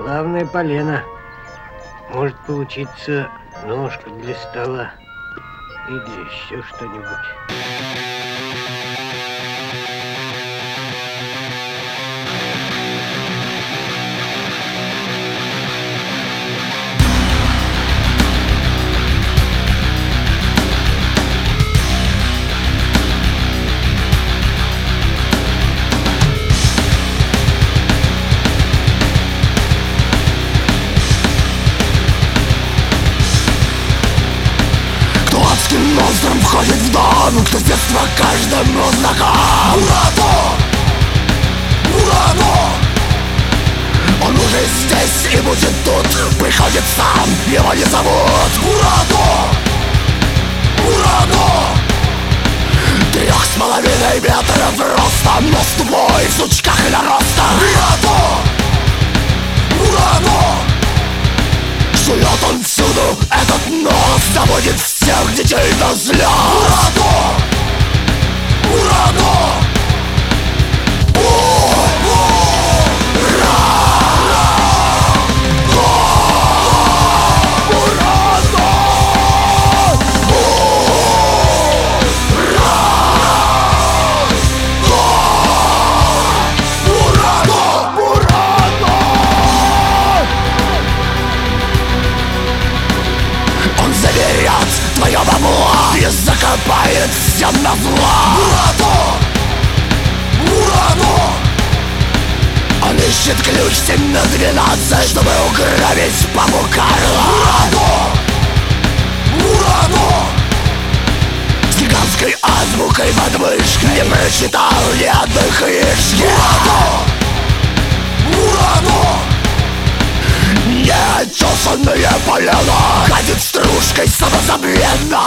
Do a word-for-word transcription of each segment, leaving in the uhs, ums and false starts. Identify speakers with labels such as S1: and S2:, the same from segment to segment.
S1: Славное полено. Может получиться ножка для стола или еще что-нибудь.
S2: Монстром входит в дом, кто с детства каждому знаком. Мурато! Мурато! Он уже здесь и будет тут. Приходит сам, его не зовут. Мурато! Мурато! Трех с половиной метров роста, но с тупой в сучках и нароста. Мурато! Мурато! Жует он всюду этот нос, заводит всех детей до слез. Мурато! Мурато! Твое бабло и закопает всем на зло. Мурато! Мурато! Он ищет ключ семь на двенадцать, чтобы угробить папу Карла. Мурато! Мурато! С гигантской азбукой под мышкой не прочитал ни одной книжки. Мурато! Мурато! Неотесанное полено ходит стружкой самозабвенно.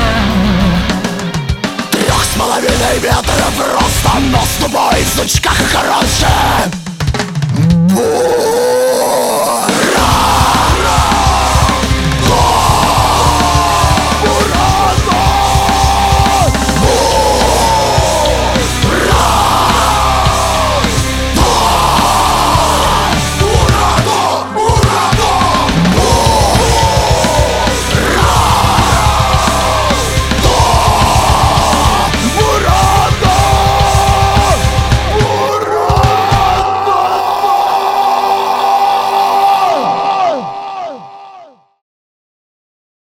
S2: Метров роста, но с тобой в сучках и